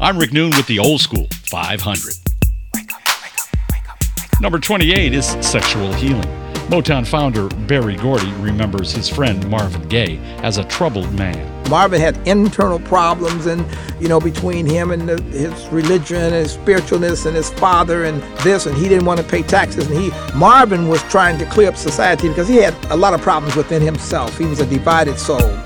I'm Rick Noon with the Old School 500. Number 28 is Sexual Healing. Motown founder Berry Gordy remembers his friend Marvin Gaye as a troubled man. Marvin had internal problems, and between him and his religion and his spiritualness and his father and this, and he didn't want to pay taxes. And Marvin was trying to clear up society because he had a lot of problems within himself. He was a divided soul.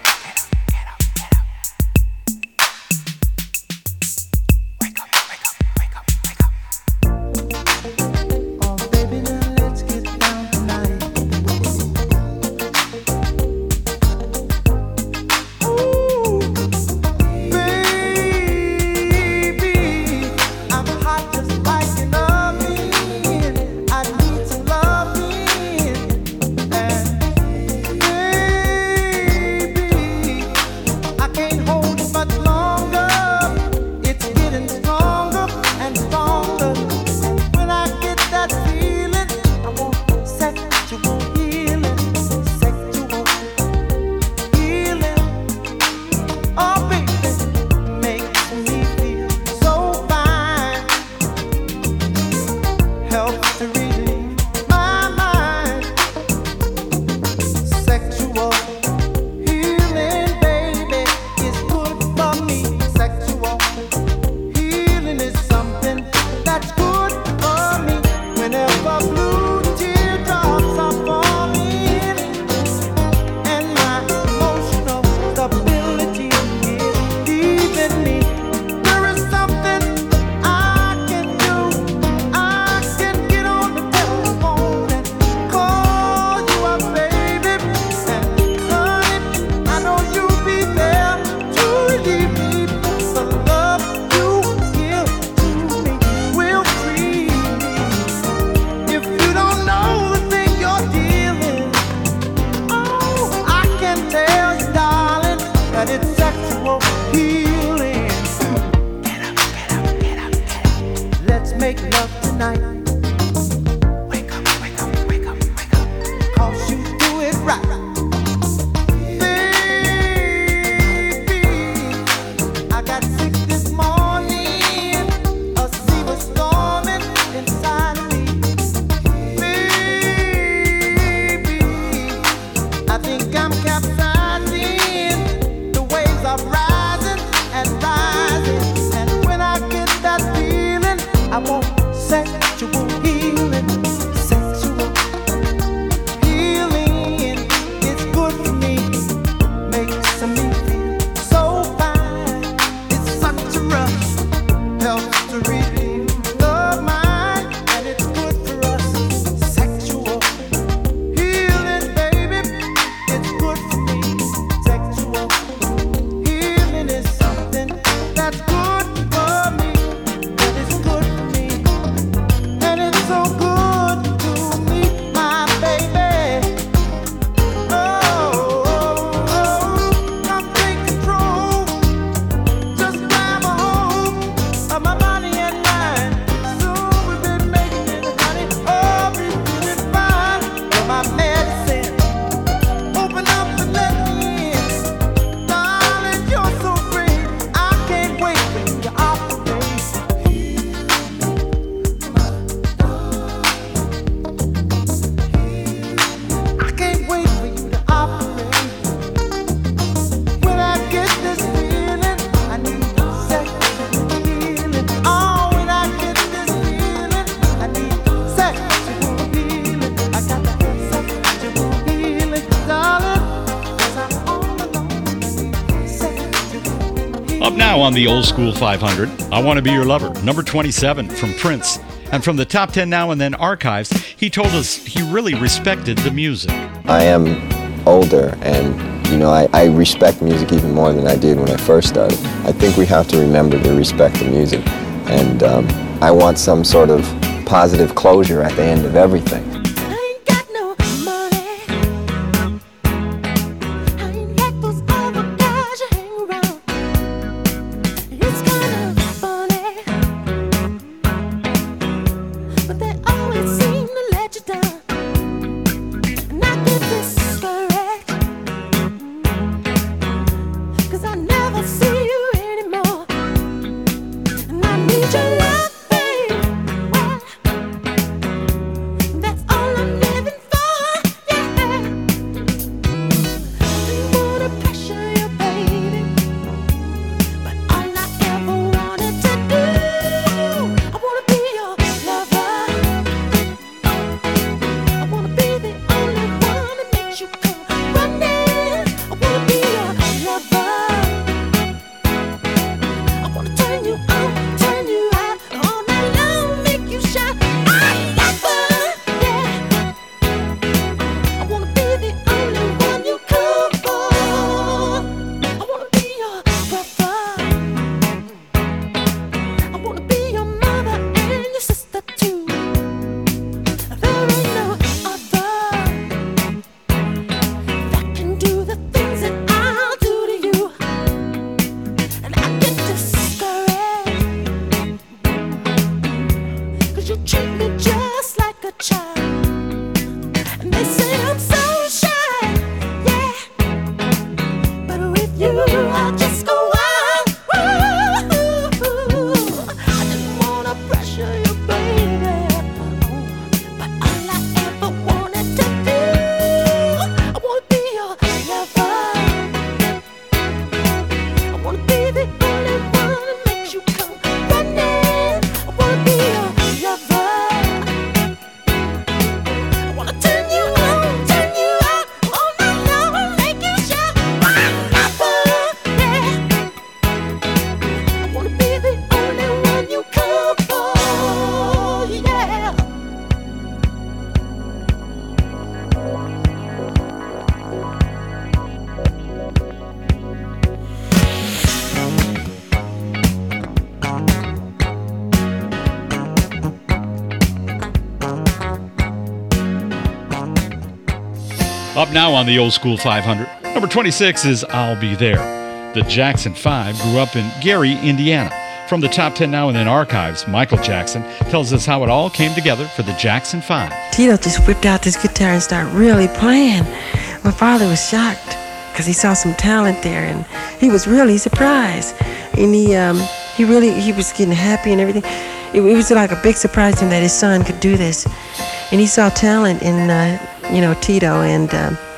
Now on the Old School 500, I Want to Be Your Lover, number 27 from Prince. And from the Top 10 Now and Then archives, he told us he really respected the music. I am older, and I respect music even more than I did when I first started. I think we have to remember to respect the music, and I want some sort of positive closure at the end of everything. Up now on the Old School 500. Number 26 is I'll Be There. The Jackson 5 grew up in Gary, Indiana. From the Top 10 Now and Then archives, Michael Jackson tells us how it all came together for the Jackson 5. Tito just whipped out this guitar and started really playing. My father was shocked because he saw some talent there, and he was really surprised. And he was getting happy and everything. It was like a big surprise to him that his son could do this. And he saw talent in, Tito, and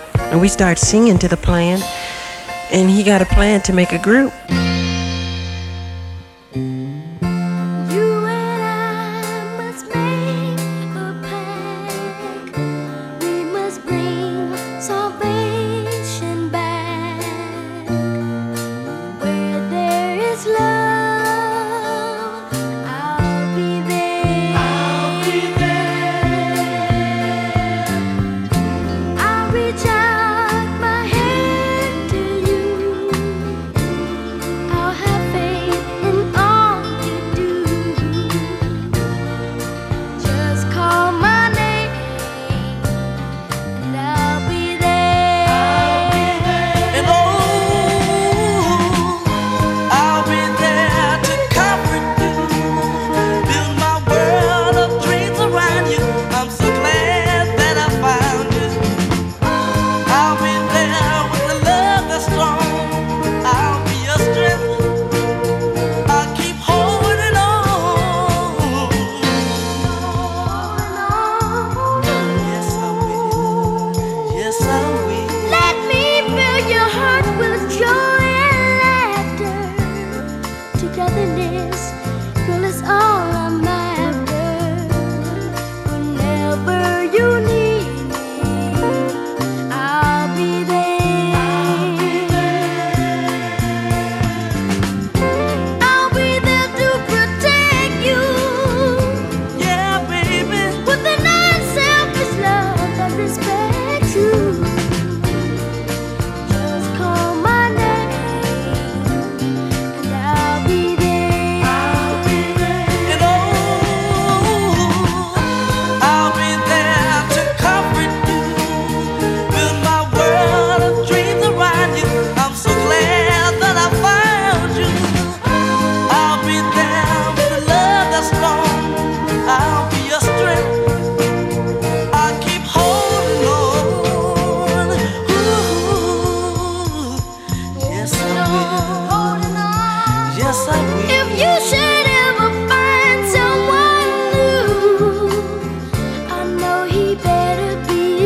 we started singing to the plan. And he got a plan to make a group.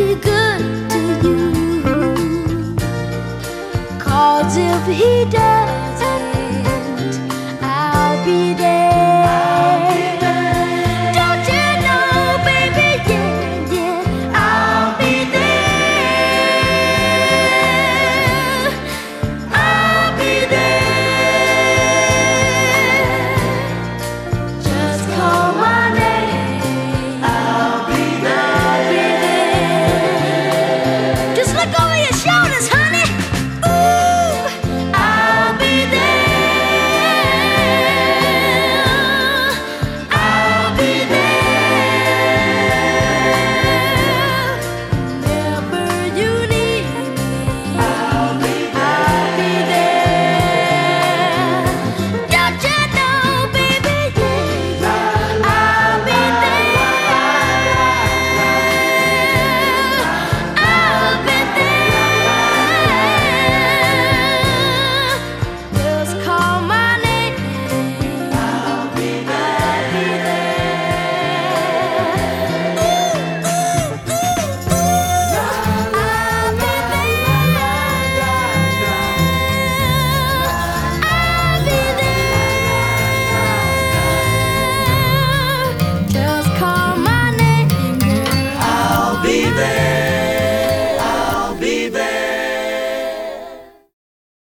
If he does